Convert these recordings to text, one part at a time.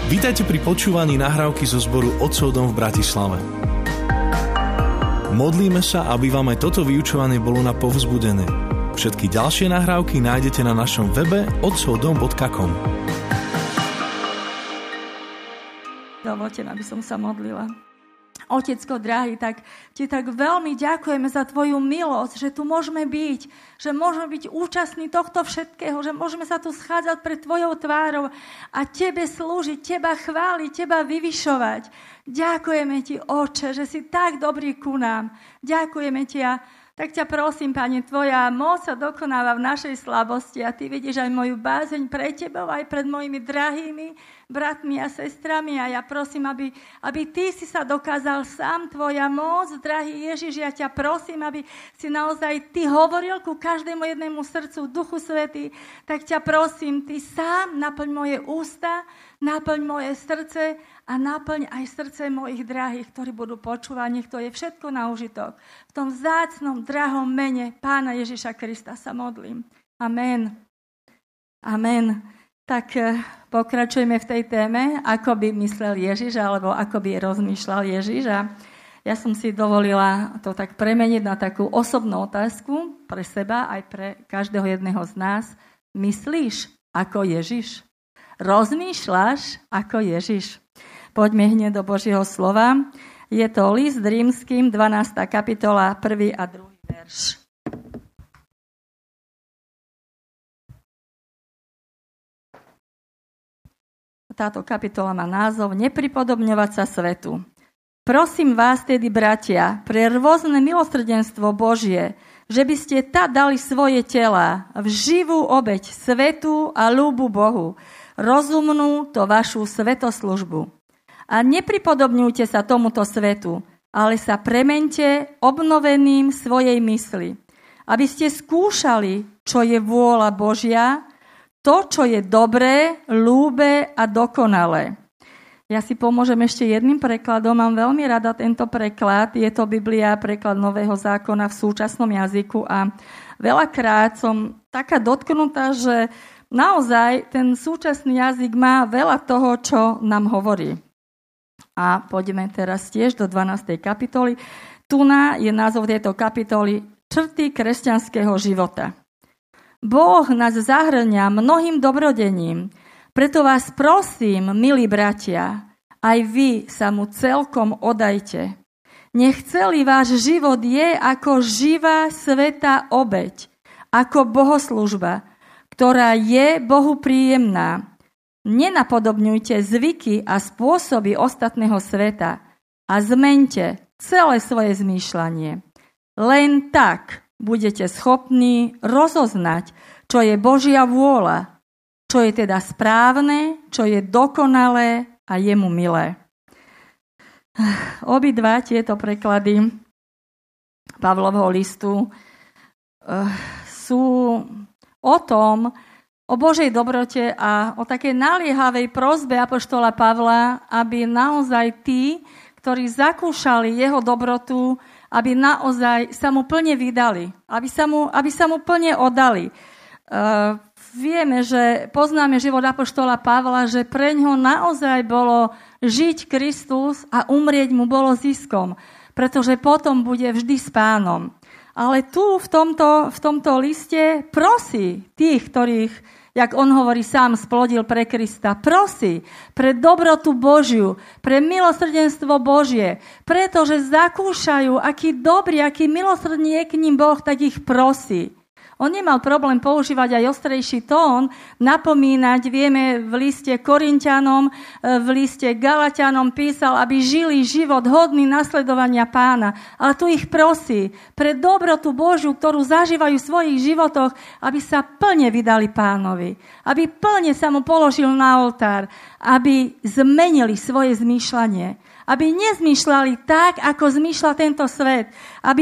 Vítajte pri počúvaní nahrávky zo zboru Otcov dom v Bratislave. Modlíme sa, aby vám aj toto vyučovanie bolo na povzbudenie. Všetky ďalšie nahrávky nájdete na našom webe otcovdom.com. Dovoľte, aby som sa modlila. Otecko drahý, tak ti tak veľmi ďakujeme za tvoju milosť, že tu môžeme byť, že môžeme byť účastní tohto všetkého, že môžeme sa tu schádzať pred tvojou tvárou a tebe slúžiť, teba chváliť, teba vyvyšovať. Ďakujeme ti, Oče, že si tak dobrý ku nám. Ďakujeme ti a tak ťa prosím, Pane, tvoja moc sa dokonáva v našej slabosti a ty vidíš aj moju bázeň pre tebou, aj pred mojimi drahými bratmi a sestrami a ja prosím, aby ty si sa dokázal sám, tvoja moc, drahý Ježiš, ja ťa prosím, aby si naozaj ty hovoril ku každému jednému srdcu, Duchu Svätý, tak ťa prosím, ty sám naplň moje ústa, naplň moje srdce a naplň aj srdce mojich drahých, ktorí budú počúvať, nech to je všetko na užitok. V tom vzácnom, drahom mene Pána Ježiša Krista sa modlím. Amen. Amen. Tak pokračujeme v tej téme, ako by myslel Ježiš, alebo ako by rozmýšľal Ježiš. A ja som si dovolila to tak premeniť na takú osobnú otázku pre seba, aj pre každého jedného z nás. Myslíš ako Ježiš? Rozmýšľaš ako Ježiš? Poďme hneď do Božieho slova. Je to list Rímskym, 12. kapitola, 1. a 2. verš. Táto kapitola má názov Nepripodobňovať sa svetu. Prosím vás tedy, bratia, pre rôzne milosrdenstvo Božie, že by ste dali svoje tela v živú obeť svetu a ľúbu Bohu, rozumnú to vašu svetoslužbu. A nepripodobňujte sa tomuto svetu, ale sa premente obnoveným svojej mysli, aby ste skúšali, čo je vôľa Božia, to, čo je dobré, ľúbe a dokonalé. Ja si pomôžem ešte jedným prekladom, mám veľmi rada tento preklad, je to Biblia, preklad Nového zákona v súčasnom jazyku a veľakrát som taká dotknutá, že naozaj ten súčasný jazyk má veľa toho, čo nám hovorí. A poďme teraz tiež do 12. kapitoly. Tuná je názov tejto kapitoly Črty kresťanského života. Boh nás zahrňa mnohým dobrodením, preto vás prosím, milí bratia, aj vy sa mu celkom odajte. Nech celý váš život je ako živá svätá obeť, ako bohoslužba, ktorá je Bohu príjemná. Nenapodobňujte zvyky a spôsoby ostatného sveta a zmeňte celé svoje zmýšľanie. Len tak budete schopní rozoznať, čo je Božia vôľa, čo je teda správne, čo je dokonalé a jemu milé. Obidva tieto preklady Pavlovho listu sú o tom, o Božej dobrote a o takej naliehavej prosbe apoštola Pavla, aby naozaj tí, ktorí zakúšali jeho dobrotu, aby naozaj sa mu plne vydali, aby sa mu plne oddali. Vieme, že poznáme život apoštola Pavla, že pre ňo naozaj bolo žiť Kristus a umrieť mu bolo ziskom, pretože potom bude vždy s Pánom. Ale tu v tomto liste prosí tých, ktorých, jak on hovorí, sám splodil pre Krista. Prosí pre dobrotu Božiu, pre milosrdenstvo Božie, pretože zakúšajú, aký dobrý, aký milosrdný je k ním Boh, tak ich prosí. On nemal problém používať aj ostrejší tón, napomínať, vieme, v liste Korinťanom, v liste Galatianom písal, aby žili život hodný nasledovania Pána. Ale tu ich prosí pre dobrotu Božiu, ktorú zažívajú v svojich životoch, aby sa plne vydali Pánovi, aby plne sa mu položil na oltár, aby zmenili svoje zmýšľanie, aby nezmýšľali tak, ako zmýšľa tento svet, aby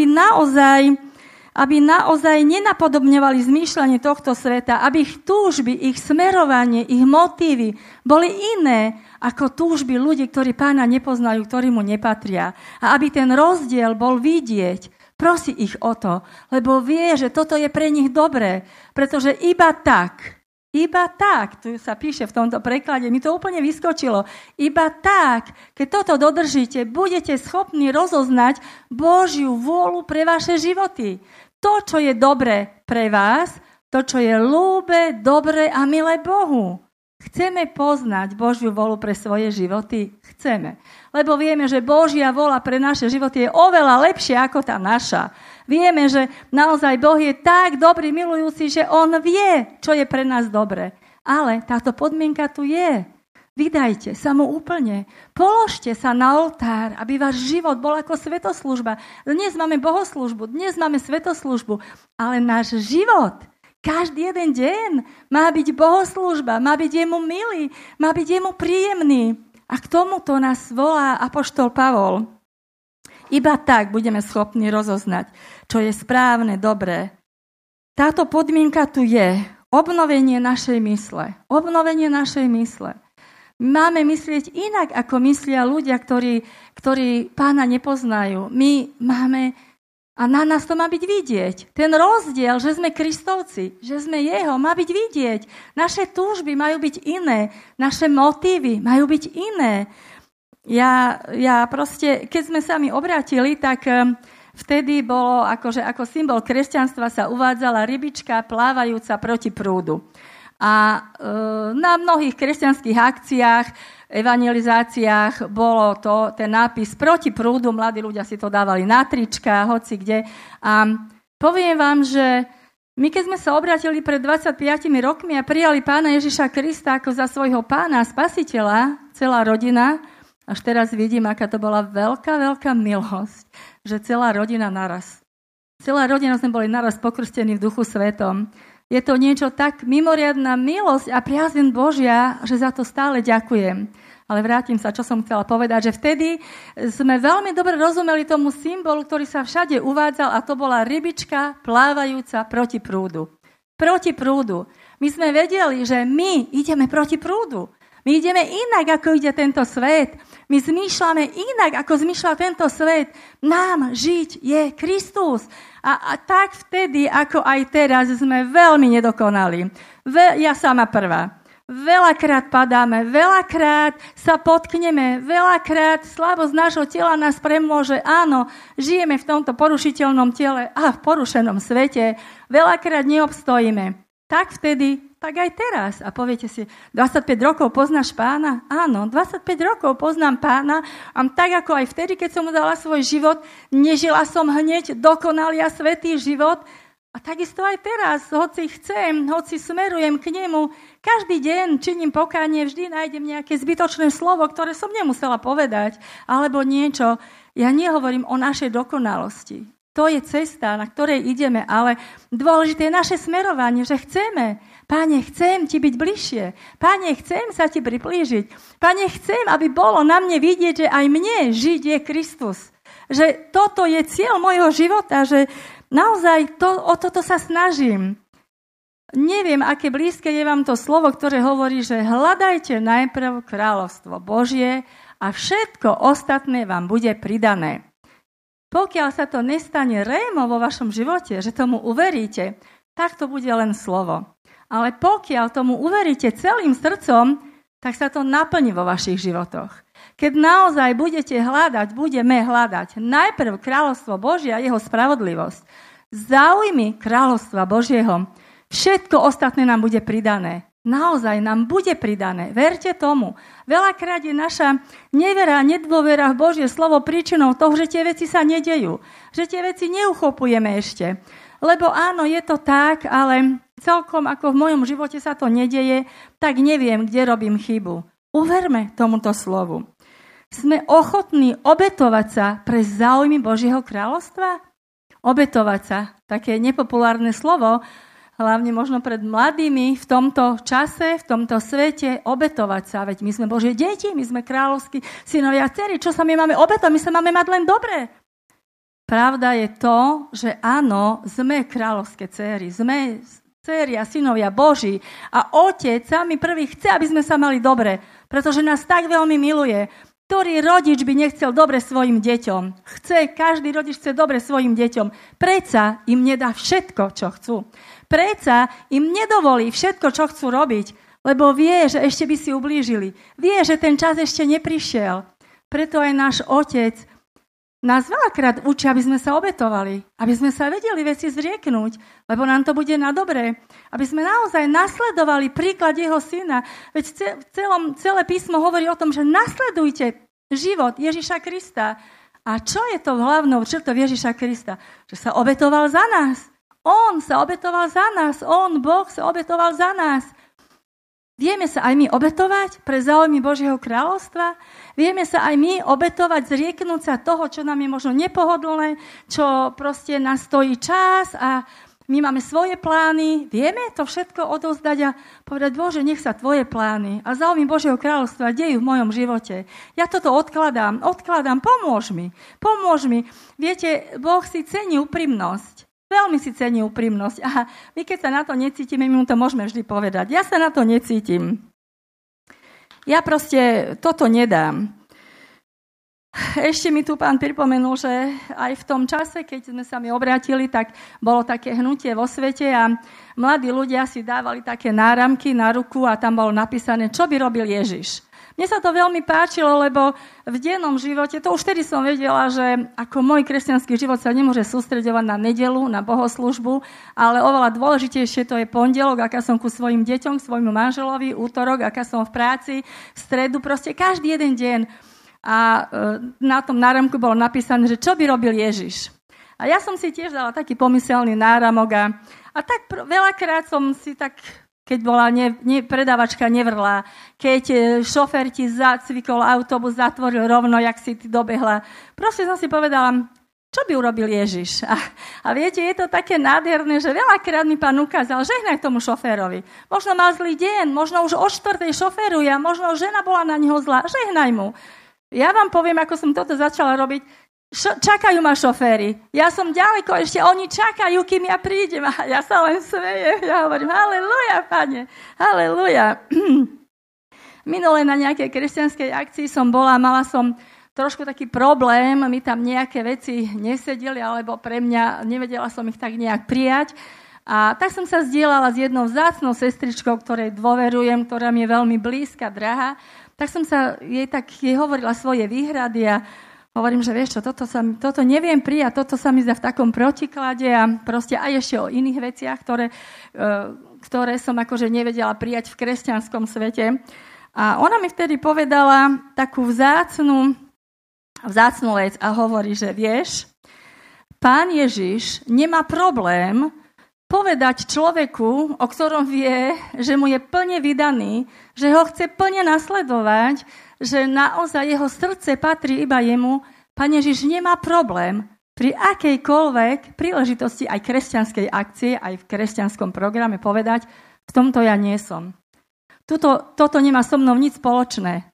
naozaj nenapodobňovali zmýšľanie tohto sveta, aby ich túžby, ich smerovanie, ich motívy boli iné ako túžby ľudí, ktorí Pána nepoznajú, ktorí mu nepatria. A aby ten rozdiel bol vidieť, prosí ich o to, lebo vie, že toto je pre nich dobré, pretože iba tak Iba tak, tu sa píše v tomto preklade, mi to úplne vyskočilo, iba tak, keď toto dodržíte, budete schopní rozoznať Božiu vôľu pre vaše životy. To, čo je dobré pre vás, to, čo je ľúbe, dobré a milé Bohu. Chceme poznať Božiu vôľu pre svoje životy? Chceme. Lebo vieme, že Božia vôľa pre naše životy je oveľa lepšia ako tá naša. Vieme, že naozaj Boh je tak dobrý, milujúci, že On vie, čo je pre nás dobre. Ale táto podmienka tu je. Vydajte sa mu úplne. Položte sa na oltár, aby váš život bol ako svätoslužba. Dnes máme bohoslúžbu, dnes máme svätoslužbu, ale náš život, každý jeden deň má byť bohoslúžba, má byť jemu milý, má byť jemu príjemný. A k tomuto nás volá apoštol Pavol. Iba tak budeme schopní rozoznať, čo je správne, dobré. Táto podmienka tu je. Obnovenie našej mysle. Obnovenie našej mysle. Máme myslieť inak, ako myslia ľudia, ktorí Pána nepoznajú. My máme, a na nás to má byť vidieť. Ten rozdiel, že sme Kristovci, že sme Jeho, má byť vidieť. Naše túžby majú byť iné. Naše motívy majú byť iné. Ja proste, keď sme sa mi obrátili, tak vtedy bolo, akože ako symbol kresťanstva sa uvádzala rybička plávajúca proti prúdu. A na mnohých kresťanských akciách, evangelizáciách bolo to, ten nápis proti prúdu, mladí ľudia si to dávali na trička, hoci kde. A poviem vám, že my keď sme sa obrátili pred 25 rokmi a prijali Pána Ježiša Krista ako za svojho Pána a Spasiteľa, celá rodina, až teraz vidím, aká to bola veľká, veľká milosť, že celá rodina naraz. Celá rodina sme boli naraz pokrstení v Duchu Svetom. Je to niečo tak mimoriadna milosť a priazeň Božia, že za to stále ďakujem. Ale vrátim sa, čo som chcela povedať, že vtedy sme veľmi dobre rozumeli tomu symbolu, ktorý sa všade uvádzal, a to bola rybička plávajúca proti prúdu. Proti prúdu. My sme vedeli, že my ideme proti prúdu. My ideme inak, ako ide tento svet. My zmýšľame inak, ako zmýšľa tento svet. Nám žiť je Kristus. A tak vtedy, ako aj teraz, sme veľmi nedokonali. Ja sama prvá. Veľakrát padáme, veľakrát sa potkneme, veľakrát slabosť nášho tela nás premôže. Áno, žijeme v tomto porušiteľnom tele a v porušenom svete. Veľakrát neobstojíme. Tak vtedy, tak aj teraz. A poviete si, 25 rokov poznáš Pána? Áno, 25 rokov poznám Pána. A tak ako aj vtedy, keď som mu dala svoj život, nežila som hneď dokonalý a svätý život. A takisto aj teraz, hoci chcem, hoci smerujem k nemu, každý deň činím pokánie, vždy nájdem nejaké zbytočné slovo, ktoré som nemusela povedať, alebo niečo. Ja nehovorím o našej dokonalosti. To je cesta, na ktorej ideme, ale dôležité je naše smerovanie, že chceme. Pane, chcem ti byť bližšie. Pane, chcem sa ti priblížiť. Pane, chcem, aby bolo na mne vidieť, že aj mne žiť je Kristus. Že toto je cieľ mojho života, že naozaj o toto sa snažím. Neviem, aké blízke je vám to slovo, ktoré hovorí, že hľadajte najprv kráľovstvo Božie a všetko ostatné vám bude pridané. Pokiaľ sa to nestane rémo vo vašom živote, že tomu uveríte, tak to bude len slovo. Ale pokiaľ tomu uveríte celým srdcom, tak sa to naplní vo vašich životoch. Keď naozaj budeme hľadať najprv kráľovstvo Božie a jeho spravodlivosť, záujmy kráľovstva Božieho, všetko ostatné nám bude pridané. Naozaj nám bude pridané. Verte tomu. Veľakrát je naša nevera a nedôvera v Božie slovo príčinou toho, že tie veci sa nedejú. Že tie veci neuchopujeme ešte. Lebo áno, je to tak, ale celkom ako v mojom živote sa to nedeje, tak neviem, kde robím chybu. Uverme tomuto slovu. Sme ochotní obetovať sa pre záujmy Božieho kráľovstva? Obetovať sa. Také nepopulárne slovo, hlavne možno pred mladými v tomto čase, v tomto svete, obetovať sa. Veď my sme Božie deti, my sme kráľovskí synovia a dcery. Čo sa my máme obetovať? My sa máme mať len dobre. Pravda je to, že áno, sme kráľovské dcery, sme dcery a synovia Boží a Otec sami prvý chce, aby sme sa mali dobre, pretože nás tak veľmi miluje. Ktorý rodič by nechcel dobre svojim deťom? Každý rodič chce dobre svojim deťom. Predsa im nedá všetko, čo chcú. predsa im nedovolí všetko, čo chcú robiť, lebo vie, že ešte by si ublížili. Vie, že ten čas ešte neprišiel. Preto aj náš Otec nás veľakrát učí, aby sme sa obetovali, aby sme sa vedeli veci zrieknúť, lebo nám to bude na dobré. Aby sme naozaj nasledovali príklad jeho syna. Veď celé písmo hovorí o tom, že nasledujte život Ježiša Krista. A čo je to hlavnou črtou Ježiša Krista? Že sa obetoval za nás. On sa obetoval za nás. On, Boh, sa obetoval za nás. Vieme sa aj my obetovať pre záujmy Božieho kráľovstva? Vieme sa aj my obetovať, zrieknúť sa toho, čo nám je možno nepohodlné, čo proste nás stojí čas a my máme svoje plány. Vieme to všetko odovzdať a povedať, Bože, nech sa tvoje plány a záujmy Božieho kráľovstva dejú v mojom živote. Ja toto odkladám, pomôž mi. Viete, Boh si cení úprimnosť. Veľmi si cení úprimnosť. A my, keď sa na to necítime, my mu to môžeme vždy povedať. Ja sa na to necítim. Ja proste toto nedám. Ešte mi tu pán pripomenul, že aj v tom čase, keď sme sa mi obrátili, tak bolo také hnutie vo svete a mladí ľudia si dávali také náramky na ruku a tam bolo napísané, čo by robil Ježiš. Mne sa to veľmi páčilo, lebo v dennom živote, to už vtedy som vedela, že ako môj kresťanský život sa nemôže sústreďovať na nedeľu, na bohoslúžbu, ale oveľa dôležitejšie to je pondelok, aká som ku svojim deťom, k svojmu manželovi, útorok, aká som v práci, v stredu, proste každý jeden deň. A na tom náramku bolo napísané, že čo by robil Ježiš. A ja som si tiež dala taký pomyselný náramok a tak veľakrát som si tak... Keď bola predávačka nevrlá, keď šofér ti zacvikol autobus, zatvoril rovno, jak si ty dobehla. Proste som si povedala, čo by urobil Ježiš? A viete, je to také nádherné, že veľakrát mi pán ukázal, žehnaj tomu šoférovi. Možno mal zlý deň, možno už o 4:00 šoféruje a možno žena bola na neho zlá. Žehnaj mu. Ja vám poviem, ako som toto začala robiť. Čakajú ma šoféry. Ja som ďaleko, ešte oni čakajú, kým ja prídem. A ja sa len smejem. Ja hovorím, haleluja, pane, haleluja. Minule na nejakej kresťanskej akcii som bola, mala som trošku taký problém, mi tam nejaké veci nesedeli, alebo pre mňa, nevedela som ich tak nejak prijať. A tak som sa zdieľala s jednou vzácnou sestričkou, ktorej dôverujem, ktorá mi je veľmi blízka, drahá. Tak som sa jej hovorila svoje výhrady a hovorím, že vieš čo, toto neviem prijať, toto sa mi zdá v takom protiklade a proste aj ešte o iných veciach, ktoré som akože nevedela prijať v kresťanskom svete. A ona mi vtedy povedala takú vzácnu vec a hovorí, že vieš, Pán Ježiš nemá problém povedať človeku, o ktorom vie, že mu je plne vydaný, že ho chce plne nasledovať, že naozaj jeho srdce patrí iba jemu. Pán Ježiš nemá problém pri akejkoľvek príležitosti aj kresťanskej akcie, aj v kresťanskom programe povedať, v tomto ja nie som. Toto nemá so mnou nič spoločné.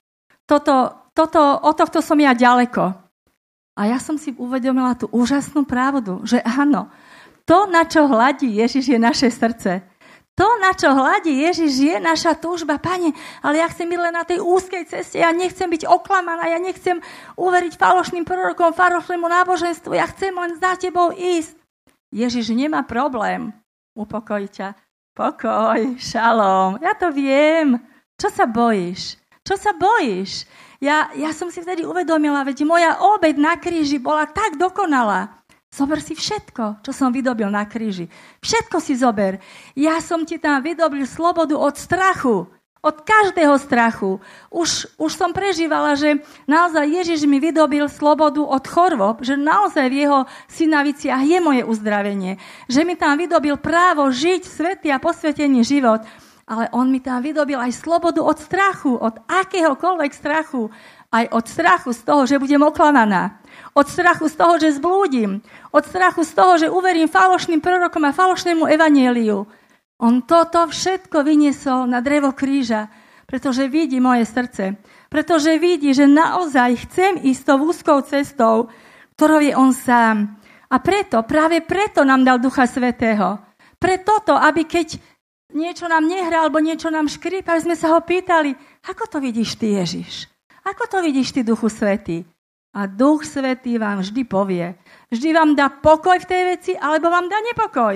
Od tohto som ja ďaleko. A ja som si uvedomila tú úžasnú pravdu, že áno, to, na čo hladí Ježiš, je naše srdce. To, na čo hladí Ježiš, je naša túžba. Pane, ale ja chcem byť len na tej úzkej ceste, ja nechcem byť oklamaná, ja nechcem uveriť falošným prorokom, falošnému náboženstvu, ja chcem len za tebou ísť. Ježiš nemá problém upokojiť ťa. Pokoj, šalom, ja to viem. Čo sa bojíš? Čo sa bojíš? Ja som si vtedy uvedomila, veď moja obeť na kríži bola tak dokonalá. Zober si všetko, čo som vydobil na kríži. Všetko si zober. Ja som ti tam vydobil slobodu od strachu. Od každého strachu. Už som prežívala, že naozaj Ježiš mi vydobil slobodu od chorôb, že naozaj v jeho synaviciach je moje uzdravenie. Že mi tam vydobil právo žiť svätý a posvätený život. Ale on mi tam vydobil aj slobodu od strachu, od akéhokoľvek strachu. Aj od strachu z toho, že budem oklamaná. Od strachu z toho, že zblúdim. Od strachu z toho, že uverím falošným prorokom a falošnému evanjeliu. On toto všetko vyniesol na drevo kríža, pretože vidí moje srdce. Pretože vidí, že naozaj chcem ísť tou úzkou cestou, ktorou je on sám. A práve preto nám dal Ducha Svätého. Pre toto, aby keď niečo nám nehrá, alebo niečo nám škrípa, aby sme sa ho pýtali, ako to vidíš ty, Ježiš? Ako to vidíš ty, Duchu Svätý? A Duch Svätý vám vždy povie. Vždy vám dá pokoj v tej veci, alebo vám dá nepokoj.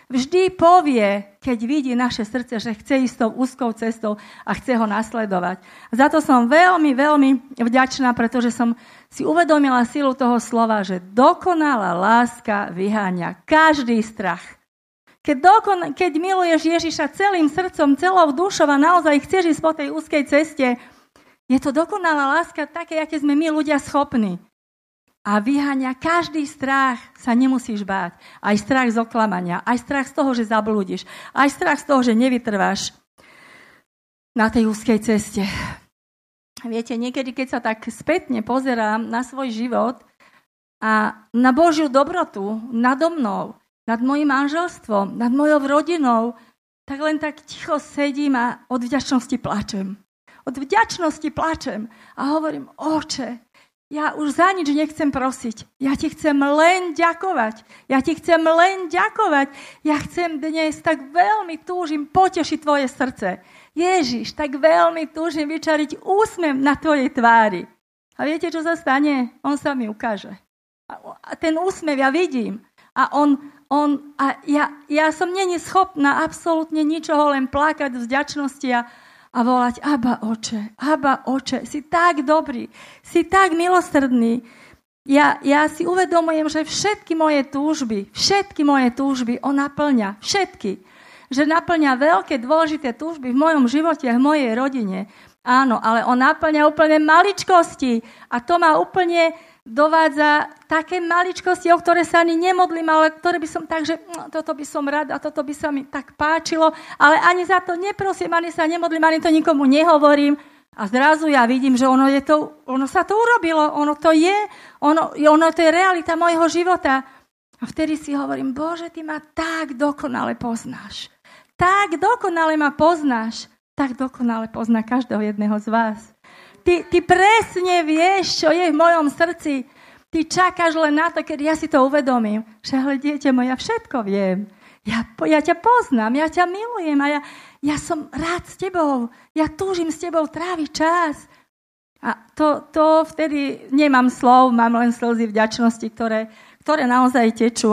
vždy povie, keď vidí naše srdce, že chce ísť tou úzkou cestou a chce ho nasledovať. Za to som veľmi, veľmi vďačná, pretože som si uvedomila silu toho slova, že dokonalá láska vyháňa každý strach. Keď miluješ Ježiša celým srdcom, celou dušou a naozaj chceš ísť po tej úzkej ceste, je to dokonalá láska také, aké sme my ľudia schopní. A vyháňa každý strach, sa nemusíš báť. Aj strach z oklamania, aj strach z toho, že zablúdiš, aj strach z toho, že nevytrváš na tej úzkej ceste. Viete, niekedy, keď sa tak spätne pozerám na svoj život a na Božiu dobrotu nado mnou, nad mojím manželstvom, nad mojou rodinou, tak len tak ticho sedím a od vďačnosti plačem. Od vďačnosti plačem a hovorím, Oče, ja už za nič nechcem prosiť. Ja ti chcem len ďakovať. Ja chcem dnes, tak veľmi túžim potešiť tvoje srdce. Ježiš, tak veľmi túžim vyčariť úsmev na tvojej tvári. A viete, čo sa stane? On sa mi ukáže. A ten úsmev ja vidím. A ja som není schopná absolútne ničoho, len plakať z vďačnosti a volať, Abba, Oče, si tak dobrý, si tak milosrdný. Ja si uvedomujem, že všetky moje túžby on naplňa. Všetky. Že naplňa veľké, dôležité túžby v mojom živote a v mojej rodine. Áno, ale on naplňa úplne maličkosti. A to ma úplne dovádza také maličkosti, o ktoré sa ani nemodlím, ale ktoré by som tak, že toto by som rada, a toto by sa mi tak páčilo, ale ani za to neprosím, ani sa nemodlím, ani to nikomu nehovorím. A zrazu ja vidím, že ono sa to urobilo, ono to je realita mojho života. A vtedy si hovorím, Bože, ty ma tak dokonale poznáš. Tak dokonale ma poznáš. Tak dokonale pozná každého jedného z vás. Ty presne vieš, čo je v mojom srdci. Ty čakáš len na to, keď ja si to uvedomím. Že, ale dieťa moje, ja všetko viem. Ja ťa poznám, ja ťa milujem a ja som rád s tebou. Ja túžim s tebou tráviť čas. A to vtedy nemám slov, mám len slzy vďačnosti, ktoré naozaj tečú.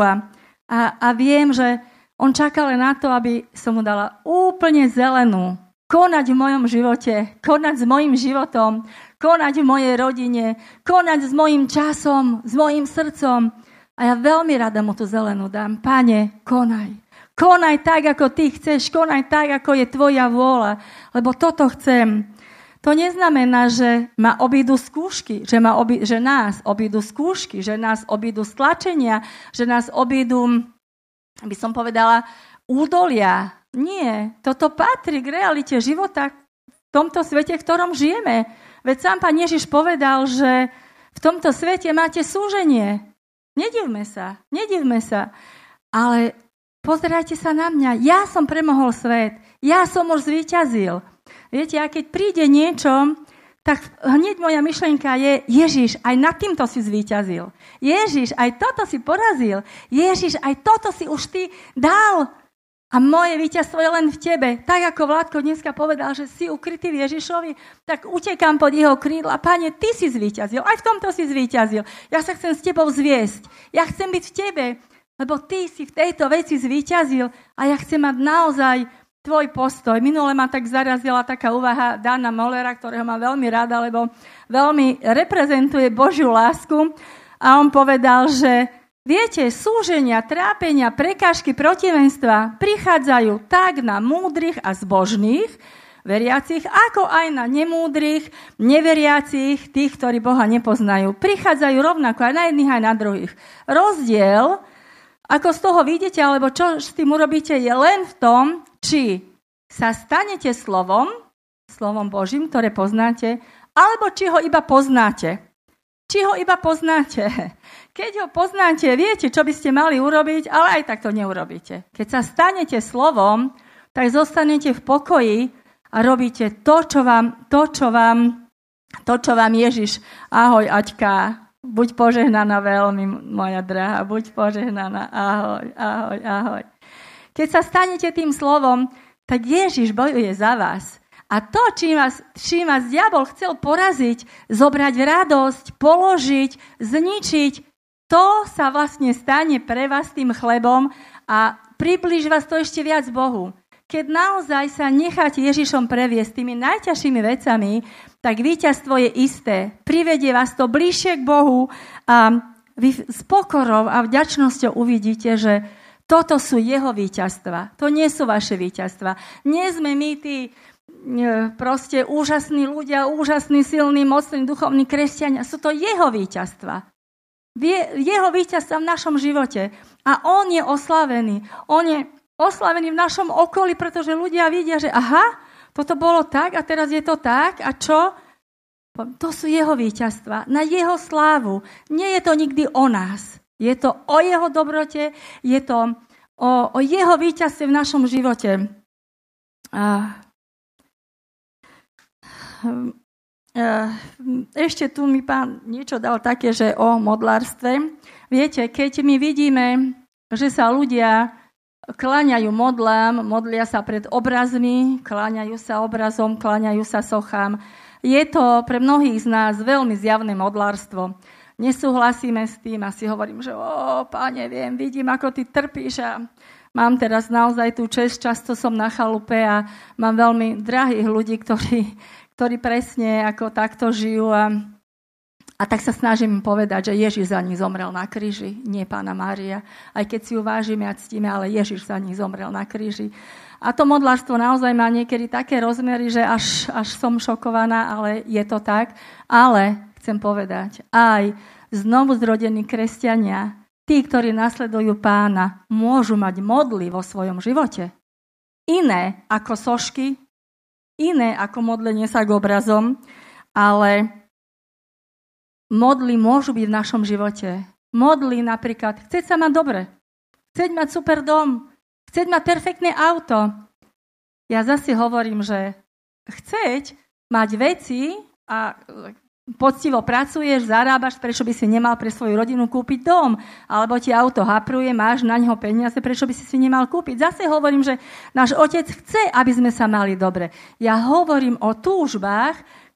A viem, že on čaká len na to, aby som mu dala úplne zelenú. Konať v mojom živote, konať s mojim životom, konať v mojej rodine, konať s mojim časom, s mojim srdcom. A ja veľmi rada mu tú zelenú dám. Pane, konaj. Konaj tak, ako ty chceš, konaj tak, ako je tvoja vôľa. Lebo toto chcem. To neznamená, že ma obídu skúšky, že nás obídu skúšky, že nás obídu stlačenia, že nás obídu, by som povedala, údolia. Nie, toto patrí k realite života v tomto svete, v ktorom žijeme. Veď sám Pán Ježiš povedal, že v tomto svete máte súženie. Nedivme sa. Ale pozerajte sa na mňa. Ja som premohol svet. Ja som už zvíťazil. Viete, a keď príde niečo, tak hneď moja myšlienka je, Ježiš, aj nad týmto si zvíťazil. Ježiš, aj toto si porazil. Ježiš, aj toto si už ty dal. A moje víťazstvo je len v tebe. Tak ako Vládko dneska povedal, že si ukrytý v Ježišovi, tak utekám pod jeho krídla. Pane, ty si zvíťazil. Aj v tomto si zvíťazil. Ja sa chcem s tebou zviesť. Ja chcem byť v tebe, lebo ty si v tejto veci zvíťazil a ja chcem mať naozaj tvoj postoj. Minule ma tak zarazila taká úvaha Dana Mollera, ktorého mám veľmi rada, lebo veľmi reprezentuje Božiu lásku. A on povedal, že viete, súženia, trápenia, prekážky, protivenstva prichádzajú tak na múdrych a zbožných, veriacich, ako aj na nemúdrych, neveriacich, tých, ktorí Boha nepoznajú. Prichádzajú rovnako aj na jedných, aj na druhých. Rozdiel, ako z toho vidíte, alebo čo s tým urobíte, je len v tom, či sa stanete slovom Božím, ktoré poznáte, alebo či ho iba poznáte. Keď ho poznáte, viete, čo by ste mali urobiť, ale aj tak to neurobíte. Keď sa stanete slovom, tak zostanete v pokoji a robíte to, čo vám Ježiš. Ahoj, Aťka, buď požehnaná veľmi, moja drahá, buď požehnaná. Ahoj. Keď sa stanete tým slovom, tak Ježiš bojuje za vás. A to, čím vás diabol chcel poraziť, zobrať radosť, položiť, zničiť, to sa vlastne stane pre vás tým chlebom a priblíži vás to ešte viac Bohu. Keď naozaj sa necháte Ježišom previesť tými najťažšími vecami, tak víťazstvo je isté. Privedie vás to bližšie k Bohu a vy s pokorou a vďačnosťou uvidíte, že toto sú jeho víťazstva. To nie sú vaše víťazstva. Nie sme my tí proste úžasní ľudia, úžasní, silní, mocní, duchovní kresťania. Sú to jeho víťazstva. Jeho víťazstva v našom živote. A on je oslavený. On je oslavený v našom okolí, pretože ľudia vidia, že aha, toto bolo tak a teraz je to tak a čo? To sú jeho víťazstva, na jeho slávu. Nie je to nikdy o nás. Je to o jeho dobrote, je to o jeho víťazstve v našom živote. Ešte tu mi pán niečo dal také, že o modlárstve. Viete, keď my vidíme, že sa ľudia kláňajú modlám, modlia sa pred obrazmi, kláňajú sa obrazom, kláňajú sa sochám. Je to pre mnohých z nás veľmi zjavné modlárstvo. Nesúhlasíme s tým a si hovorím, že Páne, vidím, ako ty trpíš a mám teraz naozaj tú česť, často som na chalupe a mám veľmi drahých ľudí, ktorí presne ako takto žijú a tak sa snažím im povedať, že Ježiš za nich zomrel na kríži, nie Pána Mária. Aj keď si ju vážime a ctíme, ale Ježiš za nich zomrel na kríži. A to modlárstvo naozaj má niekedy také rozmery, že až som šokovaná, ale je to tak. Ale chcem povedať, aj znovu zrodení kresťania, tí, ktorí nasledujú Pána, môžu mať modly vo svojom živote. Iné ako sošky, iné ako modlenie sa k obrazom, ale modly môžu byť v našom živote. Modly napríklad, chceť sa mať dobre, chceť mať super dom, chceť mať perfektné auto. Ja zase hovorím, že chceť mať veci a poctivo pracuješ, zarábaš, prečo by si nemal pre svoju rodinu kúpiť dom, alebo ti auto hapruje, máš na neho peniaze, prečo by si nemal kúpiť. Zase hovorím, že náš Otec chce, aby sme sa mali dobre. Ja hovorím o túžbách,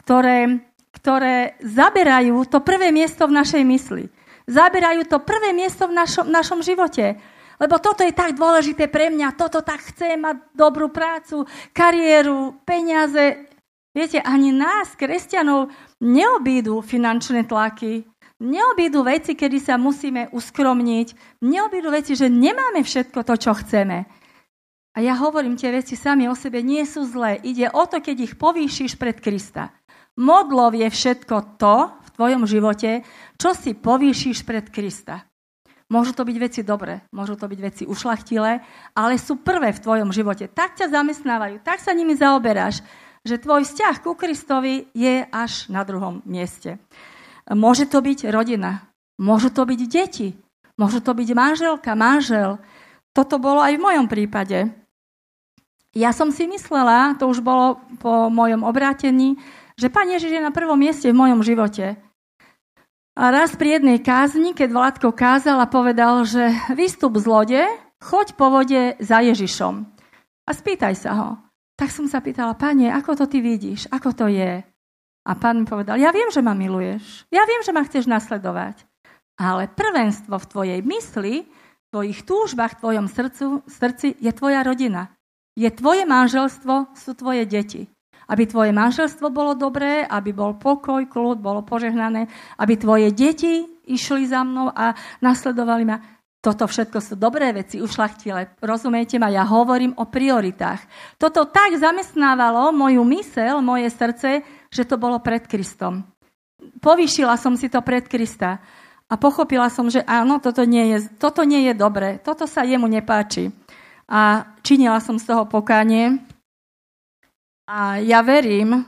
ktoré zaberajú to prvé miesto v našej mysli. Zaberajú to prvé miesto v našom živote. Lebo toto je tak dôležité pre mňa, toto tak chcem mať dobrú prácu, kariéru, peniaze. Viete, ani nás, kresťanov, neobídu finančné tlaky, neobídu veci, kedy sa musíme uskromniť, neobídu veci, že nemáme všetko to, čo chceme. A ja hovorím, tie veci sami o sebe nie sú zlé. Ide o to, keď ich povýšiš pred Krista. Modlov je všetko to v tvojom živote, čo si povýšiš pred Krista. Môžu to byť veci dobré, môžu to byť veci ušľachtilé, ale sú prvé v tvojom živote. Tak ťa zamestnávajú, tak sa nimi zaoberáš, že tvoj vzťah ku Kristovi je až na druhom mieste. Môže to byť rodina, môžu to byť deti, môžu to byť manželka, manžel. Toto bolo aj v mojom prípade. Ja som si myslela, to už bolo po mojom obrátení, že Pán Ježiš je na prvom mieste v mojom živote. A raz pri jednej kázni, keď Vládko kázal a povedal, že vystup z lode, choď po vode za Ježišom a spýtaj sa ho. Tak som sa pýtala, Pane, ako to ty vidíš? Ako to je? A Pán mi povedal, ja viem, že ma miluješ. Ja viem, že ma chceš nasledovať. Ale prvenstvo v tvojej mysli, v tvojich túžbách, v tvojom srdci je tvoja rodina. Je tvoje manželstvo, sú tvoje deti. Aby tvoje manželstvo bolo dobré, aby bol pokoj, kľud, bolo požehnané, aby tvoje deti išli za mnou a nasledovali ma. Toto všetko sú dobré veci, ušľachtilé. Rozumiete ma, ja hovorím o prioritách. Toto tak zamestnávalo moju myseľ, moje srdce, že to bolo pred Kristom. Povýšila som si to pred Krista a pochopila som, že áno, toto nie je dobré, toto sa jemu nepáči. A činila som z toho pokánie. A ja verím,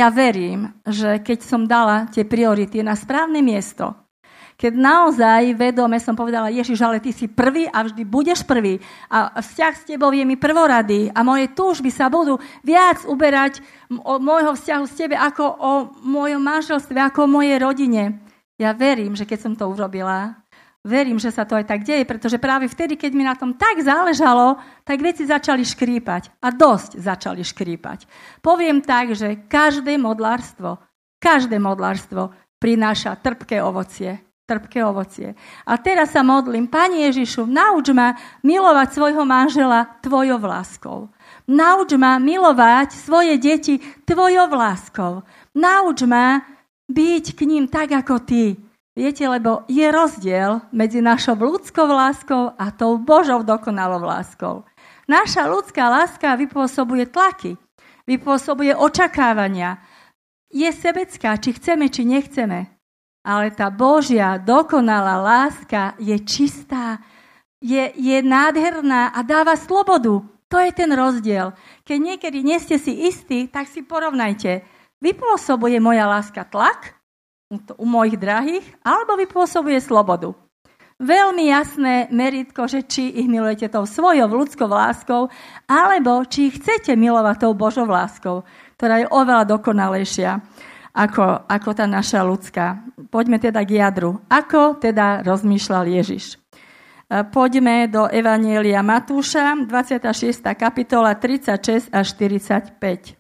že keď som dala tie priority na správne miesto, keď naozaj vedome som povedala, Ježiš, ale ty si prvý a vždy budeš prvý a vzťah s tebou je mi prvorady a moje túžby sa budú viac uberať od môjho vzťahu s tebe ako o mojom manželstve, ako o mojej rodine. Ja verím, že keď som to urobila, verím, že sa to aj tak deje, pretože práve vtedy, keď mi na tom tak záležalo, tak veci začali škrípať a dosť začali škrípať. Poviem tak, že každé modlárstvo prináša trpké ovocie. trpké ovocie. A teraz sa modlím, Pane Ježišu, nauč ma milovať svojho manžela tvojou láskou. Nauč ma milovať svoje deti tvojou láskou. Nauč ma byť k ním tak, ako ty. Viete, lebo je rozdiel medzi našou ľudskou láskou a tou Božou dokonalou láskou. Naša ľudská láska vypôsobuje tlaky, vypôsobuje očakávania. Je sebecká, či chceme, či nechceme. Ale tá Božia dokonalá láska je čistá, je nádherná a dáva slobodu. To je ten rozdiel. Keď niekedy nie ste si istí, tak si porovnajte. Vypôsobuje moja láska tlak u mojich drahých, alebo vypôsobuje slobodu. Veľmi jasné meritko, že či ich milujete tou svojou ľudskou láskou, alebo či ich chcete milovať tou Božou láskou, ktorá je oveľa dokonalejšia ako tá naša ľudská. Poďme teda k jadru. Ako teda rozmýšľal Ježiš? Poďme do Evanjelia Matúša, 26. kapitola, 36 až 45.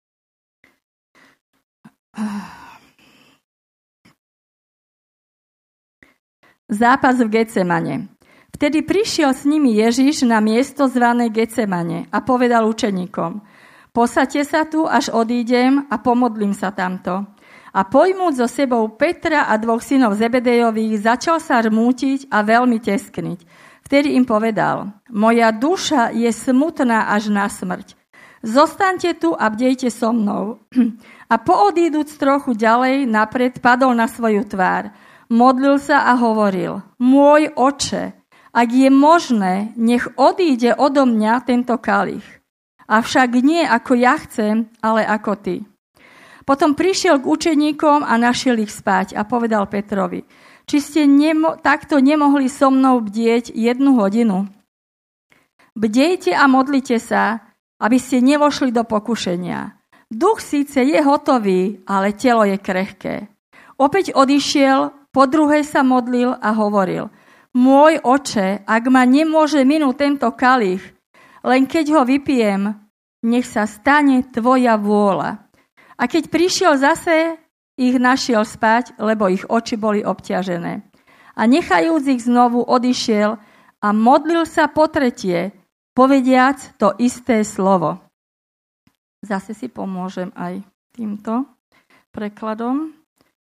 Zápas v Getsemane. Vtedy prišiel s nimi Ježiš na miesto zvané Getsemane a povedal učeníkom: Posaďte sa tu, až odídem a pomodlím sa tamto. A pojmúc so sebou Petra a 2 synov Zebedejových, začal sa rmútiť a veľmi teskniť. Vtedy im povedal: Moja duša je smutná až na smrť. Zostaňte tu a bdejte so mnou. A poodíduc trochu ďalej napred, padol na svoju tvár. Modlil sa a hovoril: Môj Oče, ak je možné, nech odíde odo mňa tento kalich. Avšak nie ako ja chcem, ale ako ty. Potom prišiel k učeníkom a našiel ich spať a povedal Petrovi: Či ste takto nemohli so mnou bdieť 1 hodinu? Bdejte a modlite sa, aby ste nevošli do pokušenia. Duch síce je hotový, ale telo je krehké. Opäť odišiel, po druhej sa modlil a hovoril: Môj Oče, ak ma nemôže minúť tento kalich, len keď ho vypijem, nech sa stane tvoja vôľa. A keď prišiel zase, ich našiel spať, lebo ich oči boli obťažené. A nechajúc ich znovu, odišiel a modlil sa po tretie, povediac to isté slovo. Zase si pomôžem aj týmto prekladom.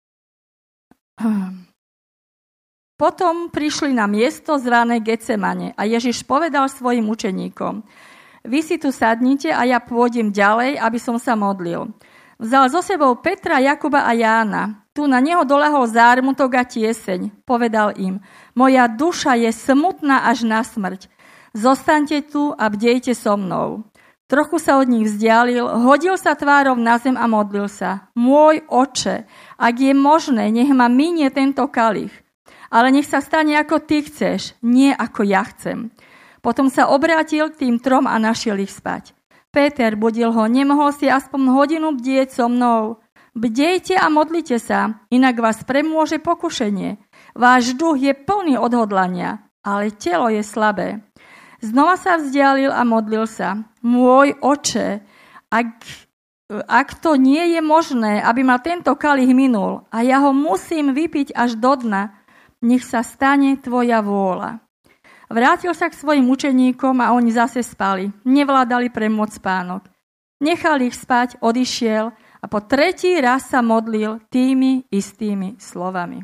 Potom prišli na miesto zvané Getsemane a Ježiš povedal svojim učeníkom: Vy si tu sadnite a ja pôjdem ďalej, aby som sa modlil. Vzal so sebou Petra, Jakuba a Jána. Tu na neho dolahol zármutok a tieseň. Povedal im: Moja duša je smutná až na smrť. Zostaňte tu a bdejte so mnou. Trochu sa od nich vzdialil, hodil sa tvárou na zem a modlil sa: Môj Oče, ak je možné, nech ma minie tento kalich. Ale nech sa stane, ako ty chceš, nie ako ja chcem. Potom sa obrátil k tým 3 a našiel ich spať. Péter budil ho: Nemohol si aspoň hodinu bdieť so mnou? Bdejte a modlite sa, inak vás premôže pokušenie. Váš duch je plný odhodlania, ale telo je slabé. Znova sa vzdialil a modlil sa: Môj Oče, ak to nie je možné, aby ma tento kalich minul a ja ho musím vypiť až do dna, nech sa stane tvoja vôľa. Vrátil sa k svojim učeníkom a oni zase spali. Nevládali premôcť spánok. Nechal ich spať, odišiel a po 3. raz sa modlil tými istými slovami.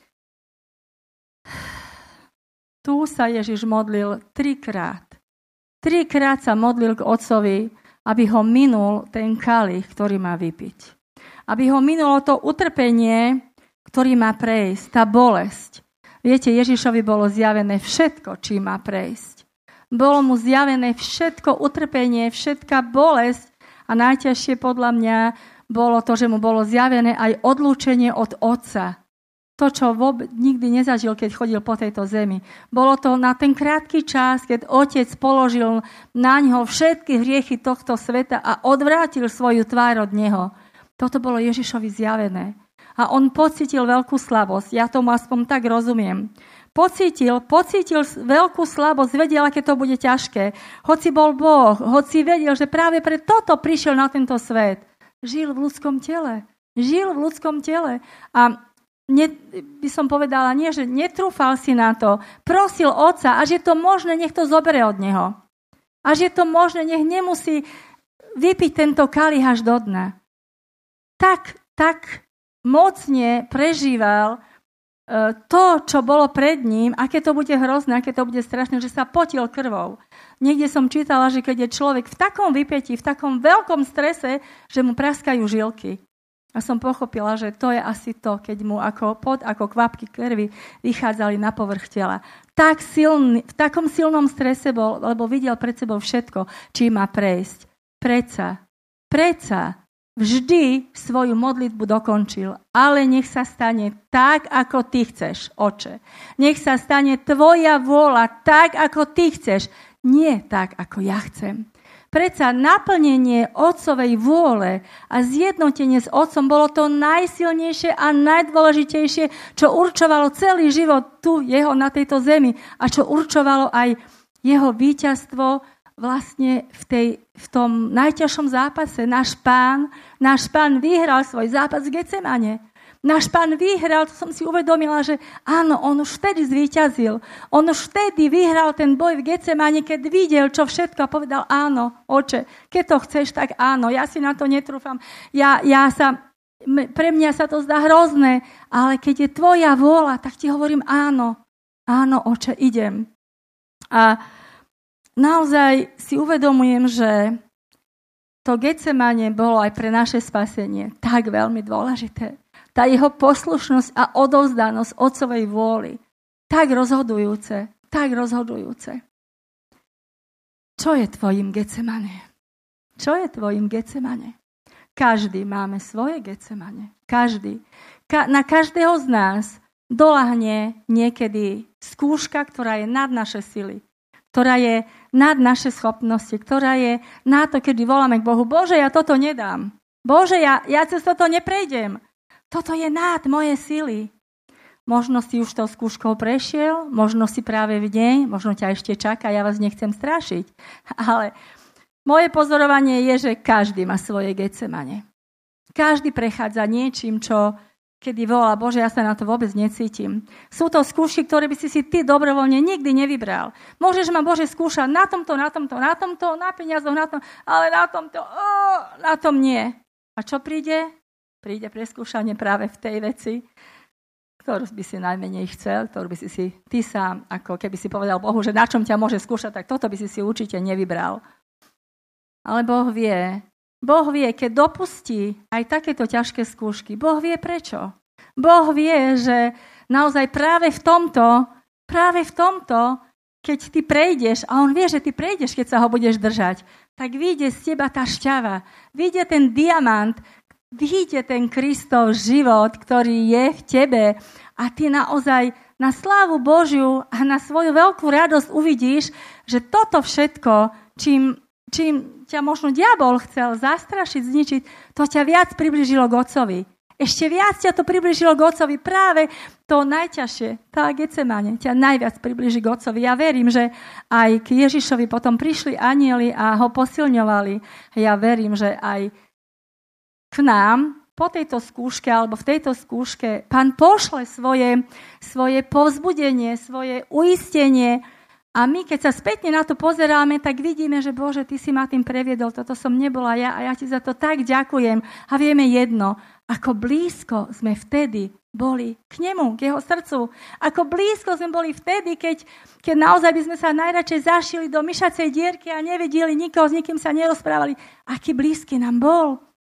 Tu sa Ježiš modlil 3-krát. 3-krát sa modlil k Otcovi, aby ho minul ten kalich, ktorý má vypiť. Aby ho minulo to utrpenie, ktorý má prejsť, tá bolesť. Viete, Ježišovi bolo zjavené všetko, čím má prejsť. Bolo mu zjavené všetko utrpenie, všetká bolesť a najťažšie podľa mňa bolo to, že mu bolo zjavené aj odlúčenie od Otca. To, čo nikdy nezažil, keď chodil po tejto zemi. Bolo to na ten krátky čas, keď Otec položil na ňo všetky hriechy tohto sveta a odvrátil svoju tvár od neho. Toto bolo Ježišovi zjavené. A on pocítil veľkú slabosť. Ja tomu aspoň tak rozumiem. Pocítil veľkú slabosť, vedel, aké to bude ťažké. Hoci bol Boh, hoci vedel, že práve pre toto prišiel na tento svet. Žil v ľudskom tele. A by som povedala, nie, že netrúfal si na to, prosil otca, až je to možné, nech to zobere od neho. Až je to možné, nech nemusí vypiť tento kalich až do dna. Tak mocne prežíval to, čo bolo pred ním, aké to bude hrozné, aké to bude strašné, že sa potil krvou. Niekde som čítala, že keď je človek v takom vypätí, v takom veľkom strese, že mu praskajú žilky. A som pochopila, že to je asi to, keď mu ako kvapky krvi vychádzali na povrch tela. V takom silnom strese bol, lebo videl pred sebou všetko, čím má prejsť. Predsa vždy svoju modlitbu dokončil, ale nech sa stane tak, ako ty chceš, Oče. Nech sa stane tvoja vôľa tak, ako ty chceš, nie tak, ako ja chcem. Predsa naplnenie otcovej vôle a zjednotenie s otcom bolo to najsilnejšie a najdôležitejšie, čo určovalo celý život tu jeho na tejto zemi a čo určovalo aj jeho víťazstvo vlastne v tom najťažšom zápase. Náš pán vyhral svoj zápas v Getsemane. Náš pán vyhral, to som si uvedomila, že áno, on už vtedy zvíťazil. On už vtedy vyhral ten boj v Getsemane, keď videl, čo všetko a povedal, áno, Oče, keď to chceš, tak áno, ja si na to netrúfam. Pre mňa sa to zdá hrozné, ale keď je tvoja vôľa, tak ti hovorím áno, Oče, idem. A naozaj si uvedomujem, že to Getsemane bolo aj pre naše spasenie tak veľmi dôležité. Tá jeho poslušnosť a odovzdanosť otcovej vôli. Tak rozhodujúce. Čo je tvojim Getsemane? Každý máme svoje Getsemane. Každý. Na každého z nás doľahne niekedy skúška, ktorá je nad naše sily. Ktorá je nad naše schopnosti. Ktorá je na to, kedy voláme k Bohu. Bože, ja toto nedám. Bože, ja cez toto neprejdem. Toto je nad moje sily. Možno si už tou skúškou prešiel, možno si práve v nej, možno ťa ešte čaká, ja vás nechcem strašiť. Ale moje pozorovanie je, že každý má svoje Getsemane. Každý prechádza niečím, čo kedy volá, Bože, ja sa na to vôbec necítim. Sú to skúšky, ktoré by si ty dobrovoľne nikdy nevybral. Môžeš ma, Bože, skúšať na tomto, na peniazoch, na tom, ale na tom nie. A čo príde? Príde preskúšanie práve v tej veci, ktorú by si najmenej chcel, ktorú by si ty sám, ako keby si povedal Bohu, že na čom ťa môže skúšať, tak toto by si určite nevybral. Ale Boh vie, keď dopustí aj takéto ťažké skúšky, Boh vie prečo. Boh vie, že naozaj práve v tomto, keď ty prejdeš, a on vie, že ty prejdeš, keď sa ho budeš držať, tak vyjde z teba tá šťava, vyjde ten diamant, vyjde ten Kristov život, ktorý je v tebe a ty naozaj na slávu Božiu a na svoju veľkú radosť uvidíš, že toto všetko, čím ťa možno diabol chcel zastrašiť, zničiť, to ťa viac priblížilo k Otcovi. Ešte viac ťa to priblížilo k Otcovi. Práve to najťažšie, tá Getsemane, ťa najviac priblíži k Otcovi. Ja verím, že aj k Ježišovi potom prišli anjeli a ho posilňovali. Ja verím, že aj k nám po tejto skúške alebo v tejto skúške Pán pošle svoje povzbudenie, svoje uistenie a my, keď sa spätne na to pozeráme, tak vidíme, že Bože, Ty si ma tým previedol, toto som nebola ja a ja Ti za to tak ďakujem. A vieme jedno, ako blízko sme vtedy boli k nemu, k jeho srdcu. Ako blízko sme boli vtedy, keď naozaj by sme sa najradšej zašili do myšacej dierky a nevedeli nikoho, s nikým sa nerozprávali. Aký blízky nám bol.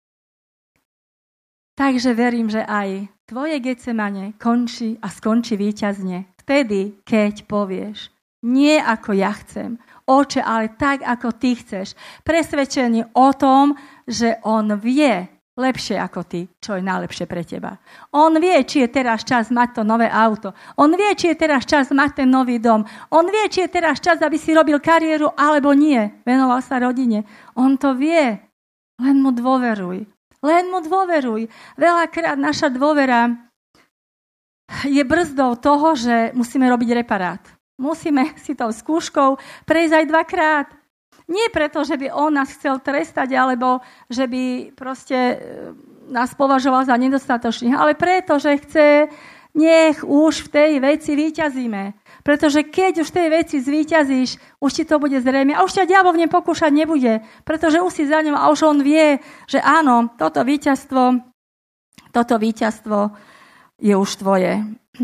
Takže verím, že aj tvoje Getsemane končí a skončí víťazne. Vtedy, keď povieš, nie ako ja chcem, Oče, ale tak, ako ty chceš. Presvedčený o tom, že on vie lepšie ako ty, čo je najlepšie pre teba. On vie, či je teraz čas mať to nové auto. On vie, či je teraz čas mať ten nový dom. On vie, či je teraz čas, aby si robil kariéru, alebo nie. Venoval sa rodine. On to vie. Len mu dôveruj. Veľakrát naša dôvera je brzdou toho, že musíme robiť reparát. Musíme si tou skúškou prejsť aj 2-krát. Nie preto, že by on nás chcel trestať, alebo že by proste nás považoval za nedostatočných, ale preto, že chce, nech už v tej veci víťazíme. Pretože keď už v tej veci zvíťazíš, už ti to bude zrejme a už ťa diabol nepokúšať nebude, pretože už si za ňom a už on vie, že áno, toto víťazstvo je už tvoje.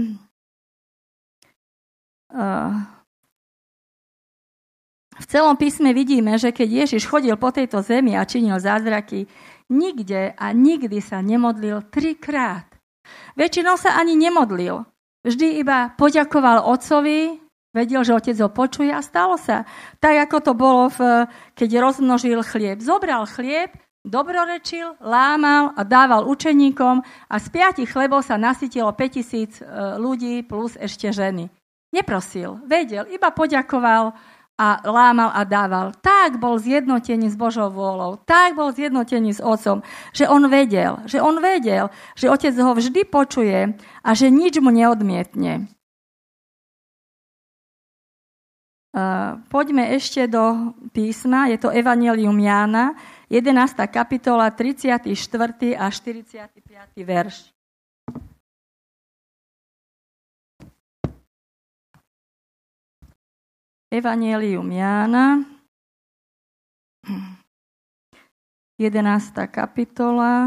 V celom písme vidíme, že keď Ježiš chodil po tejto zemi a činil zázraky, nikde a nikdy sa nemodlil 3-krát. Väčšinou sa ani nemodlil. Vždy iba poďakoval otcovi, vedel, že otec ho počuje a stalo sa. Tak, ako to bolo, keď rozmnožil chlieb. Zobral chlieb, dobrorečil, lámal a dával učeníkom a z 5 chlebov sa nasytilo 5000 ľudí plus ešte ženy. Neprosil, vedel, iba poďakoval a lámal a dával. Tak bol zjednotený s Božou vôľou, tak bol zjednotený s otcom, že on vedel, že otec ho vždy počuje a že nič mu neodmietne. Poďme ešte do písma, je to Evanjelium Jána, 11. kapitola, 34. a 45. verš. Evanjelium Jána, 11. kapitola,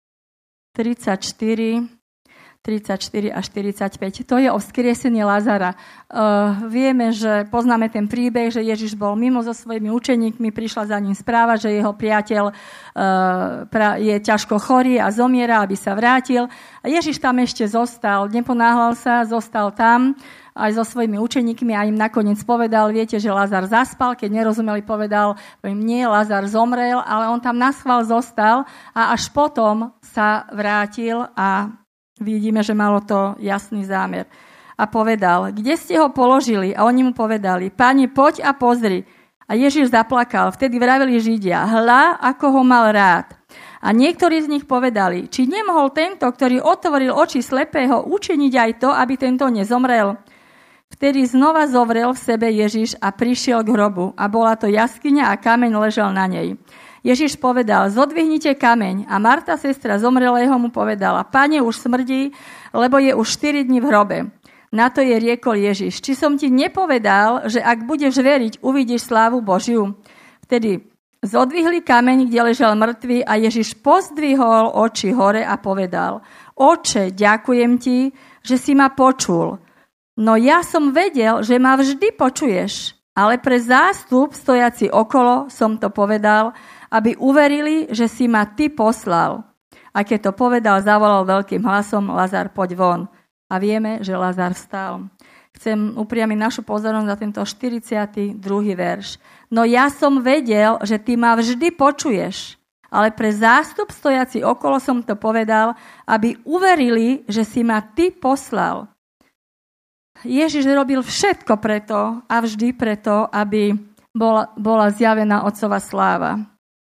34 a 45. To je o vzkriesení Lazara. Vieme, že poznáme ten príbeh, že Ježiš bol mimo so svojimi učeníkmi, prišla za ním správa, že jeho priateľ je ťažko chorý a zomiera, aby sa vrátil. A Ježiš tam ešte zostal, neponáhľal sa, zostal tam aj so svojimi učeníkmi a im nakoniec povedal, viete, že Lazar zaspal, keď nerozumeli, povedal, nie, Lazar zomrel, ale on tam naschvál zostal a až potom sa vrátil a vidíme, že malo to jasný zámer. A povedal, kde ste ho položili? A oni mu povedali, Pane, poď a pozri. A Ježiš zaplakal. Vtedy vraveli Židia, hľa, ako ho mal rád. A niektorí z nich povedali, či nemohol tento, ktorý otvoril oči slepého, učiniť aj to, aby tento nezomrel? Vtedy znova zovrel v sebe Ježiš a prišiel k hrobu. A bola to jaskyňa a kameň ležal na nej. Ježiš povedal, zodvihnite kameň. A Marta, sestra zomrelého, mu povedala, Pane, už smrdí, lebo je už 4 dní v hrobe. Na to je riekol Ježiš, či som ti nepovedal, že ak budeš veriť, uvidíš slávu Božiu? Vtedy zodvihli kameň, kde ležal mŕtvy a Ježiš pozdvihol oči hore a povedal, Oče, ďakujem ti, že si ma počul. No ja som vedel, že ma vždy počuješ, ale pre zástup stojaci okolo som to povedal, aby uverili, že si ma ty poslal. A keď to povedal, zavolal veľkým hlasom, Lazar, poď von. A vieme, že Lazar vstal. Chcem upriamiť našu pozornosť na tento 42. verš. No ja som vedel, že ty ma vždy počuješ, ale pre zástup stojaci okolo som to povedal, aby uverili, že si ma ty poslal. Ježiš robil všetko preto a vždy preto, aby bola zjavená otcova sláva.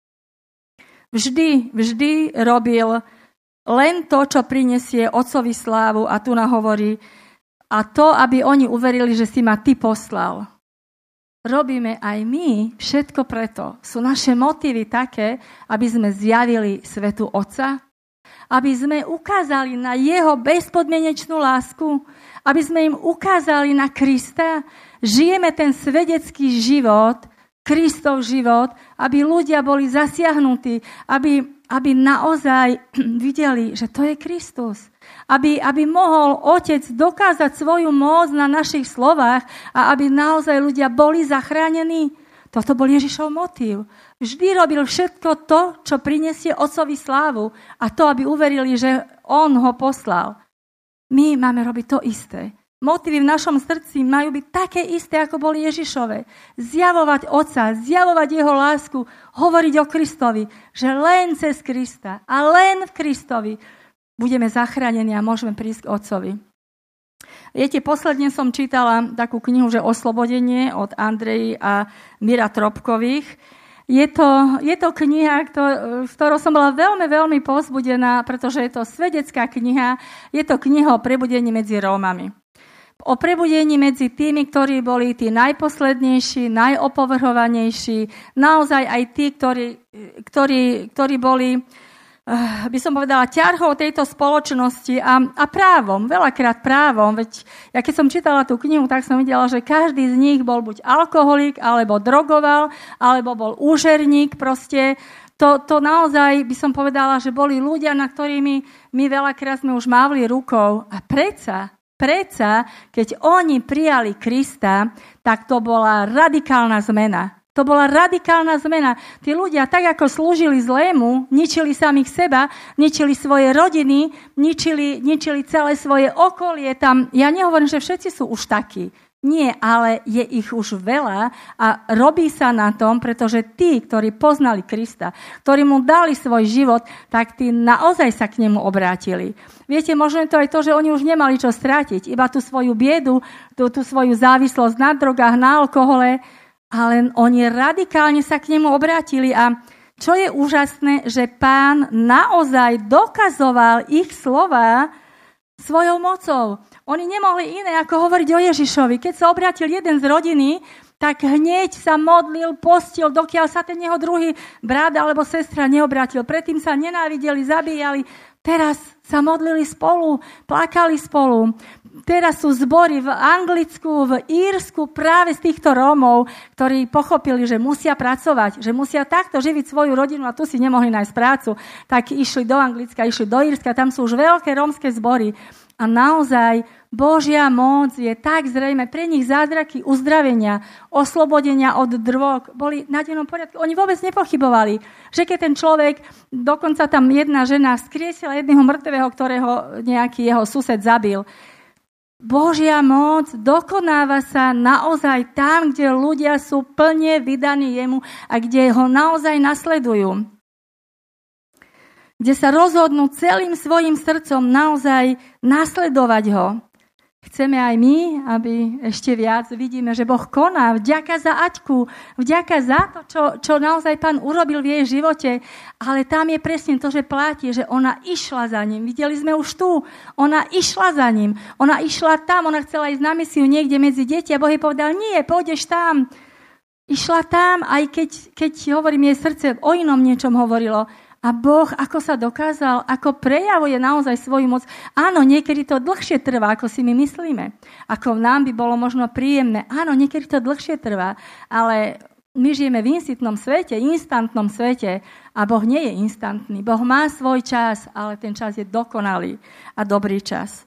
Vždy robil len to, čo prinesie otcovi slávu a tu nám hovorí, a to, aby oni uverili, že si ma ty poslal. Robíme aj my všetko preto. Sú naše motívy také, aby sme zjavili svetu Otca, aby sme ukázali na jeho bezpodmienečnú lásku, aby sme im ukázali na Krista. Žijeme ten svedecký život, Kristov život, aby ľudia boli zasiahnutí, aby naozaj videli, že to je Kristus. Aby mohol Otec dokázať svoju moc na našich slovách a aby naozaj ľudia boli zachránení. Toto bol Ježišov motív. Vždy robil všetko to, čo prinesie Otcovi slávu a to, aby uverili, že on ho poslal. My máme robiť to isté. Motívy v našom srdci majú byť také isté, ako boli Ježišove. Zjavovať Otca, zjavovať jeho lásku, hovoriť o Kristovi, že len cez Krista a len v Kristovi budeme zachránení a môžeme prísť k Otcovi. Viete, posledne som čítala takú knihu, že Oslobodenie od Andreji a Mira Tropkových. Je to kniha, ktorou som bola veľmi, veľmi povzbudená, pretože je to svedecká kniha. Je to kniha o prebudení medzi Rómami. O prebudení medzi tými, ktorí boli tí najposlednejší, najopovrhovanejší, naozaj aj tí, ktorí boli by som povedala, ťarchou tejto spoločnosti a právom, veľakrát právom, veď ja keď som čítala tú knihu, tak som videla, že každý z nich bol buď alkoholik, alebo drogoval, alebo bol úžerník, proste to naozaj by som povedala, že boli ľudia, na ktorými my veľakrát sme už mávli rukou a predsa, keď oni prijali Krista, tak to bola radikálna zmena. To bola radikálna zmena. Tí ľudia, tak ako slúžili zlému, ničili samých seba, ničili svoje rodiny, ničili celé svoje okolie. Tam, ja nehovorím, že všetci sú už takí. Nie, ale je ich už veľa a robí sa na tom, pretože tí, ktorí poznali Krista, ktorí mu dali svoj život, tak tí naozaj sa k nemu obrátili. Viete, možno je to aj to, že oni už nemali čo strátiť, iba tú svoju biedu, tú svoju závislosť na drogách, na alkohole, ale oni radikálne sa k nemu obrátili a čo je úžasné, že Pán naozaj dokazoval ich slová svojou mocou. Oni nemohli iné, ako hovoriť o Ježišovi. Keď sa obrátil jeden z rodiny, tak hneď sa modlil, postil, dokiaľ sa ten jeho druhý brat alebo sestra neobrátil. Predtým sa nenávideli, zabíjali. Teraz sa modlili spolu, plakali spolu. Teraz sú zbory v Anglicku, v Írsku práve z týchto Rómov, ktorí pochopili, že musia pracovať, že musia takto živiť svoju rodinu a tu si nemohli nájsť prácu. Tak išli do Anglicka, išli do Írska, tam sú už veľké rómske zbory. A naozaj Božia moc je tak zrejme, pre nich zázraky uzdravenia, oslobodenia od drog boli na dennom poriadku. Oni vôbec nepochybovali, že keď ten človek, dokonca tam jedna žena vzkriesila jedného mŕtvého, ktorého nejaký jeho sused zabil. Božia moc dokonáva sa naozaj tam, kde ľudia sú plne vydaní jemu a kde ho naozaj nasledujú. Kde sa rozhodnú celým svojim srdcom naozaj nasledovať ho. Chceme aj my, aby ešte viac vidíme, že Boh koná. Vďaka za Aťku, vďaka za to, čo naozaj Pán urobil v jej živote. Ale tam je presne to, že platí, že ona išla za ním. Videli sme už tu. Ona išla za ním. Ona išla tam, ona chcela ísť na misiu niekde medzi deti a Boh jej povedal, nie, pôjdeš tam. Išla tam, aj keď hovorím, jej srdce o inom niečom hovorilo. A Boh, ako sa dokázal, ako prejavuje naozaj svoju moc. Áno, niekedy to dlhšie trvá, ako si my myslíme. Ako nám by bolo možno príjemné. Áno, niekedy to dlhšie trvá, ale my žijeme v instantnom svete a Boh nie je instantný. Boh má svoj čas, ale ten čas je dokonalý a dobrý čas.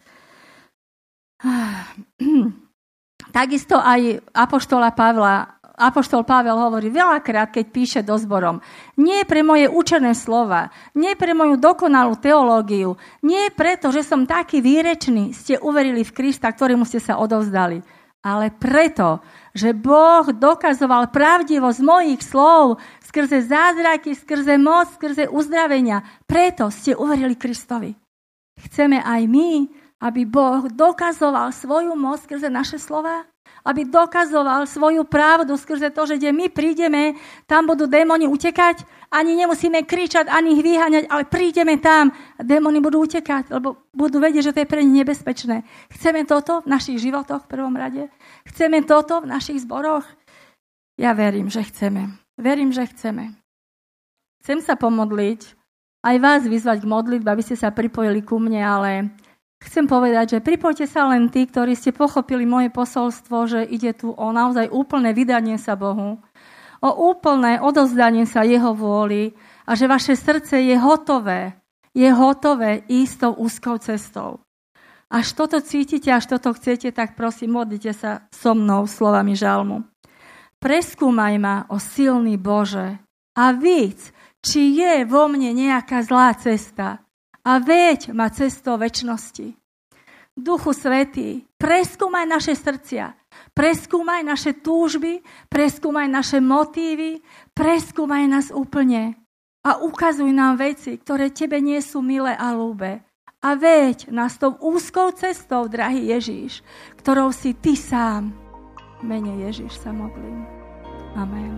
Takisto aj Apoštol Pavel hovorí veľakrát, keď píše do zborom, nie pre moje učené slova, nie pre moju dokonalú teológiu, nie preto, že som taký výrečný, ste uverili v Krista, ktorému ste sa odovzdali, ale preto, že Boh dokazoval pravdivosť mojich slov skrze zázraky, skrze moc, skrze uzdravenia. Preto ste uverili Kristovi. Chceme aj my, aby Boh dokazoval svoju moc skrze naše slova? Aby dokazoval svoju pravdu skrze to, že kde my prídeme, tam budú démoni utekať. Ani nemusíme kričať, ani ich vyháňať, ale prídeme tam a démoni budú utekať, lebo budú vedieť, že to je pre nich nebezpečné. Chceme toto v našich životoch v prvom rade? Chceme toto v našich zboroch? Ja verím, že chceme. Verím, že chceme. Chcem sa pomodliť, aj vás vyzvať k modlitbe, aby ste sa pripojili ku mne, ale chcem povedať, že pripojte sa len tí, ktorí ste pochopili moje posolstvo, že ide tu o naozaj úplné vydanie sa Bohu, o úplné odovzdanie sa Jeho vôli a že vaše srdce je hotové ísť tou úzkou cestou. Až toto cítite, až toto chcete, tak prosím, modlite sa so mnou slovami žalmu. Preskúmaj ma, o silný Bože, a víc, či je vo mne nejaká zlá cesta, a veď ma cestou večnosti. Duchu Svätý, preskúmaj naše srdcia, preskúmaj naše túžby, preskúmaj naše motívy, preskúmaj nás úplne a ukazuj nám veci, ktoré tebe nie sú milé a ľúbe. A veď nás tou úzkou cestou, drahý Ježíš, ktorou si ty sám. V mene Ježíš sa modlím. Amen.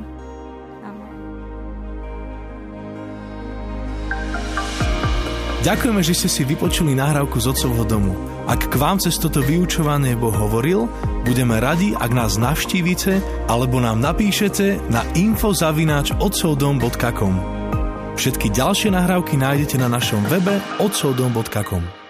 Ďakujeme, že ste si vypočuli nahrávku z Otcovho domu. Ak k vám cez toto vyučovanie Boh hovoril, budeme radi, ak nás navštívite alebo nám napíšete na info@otcovdom.com. Všetky ďalšie nahrávky nájdete na našom webe otcovdom.com.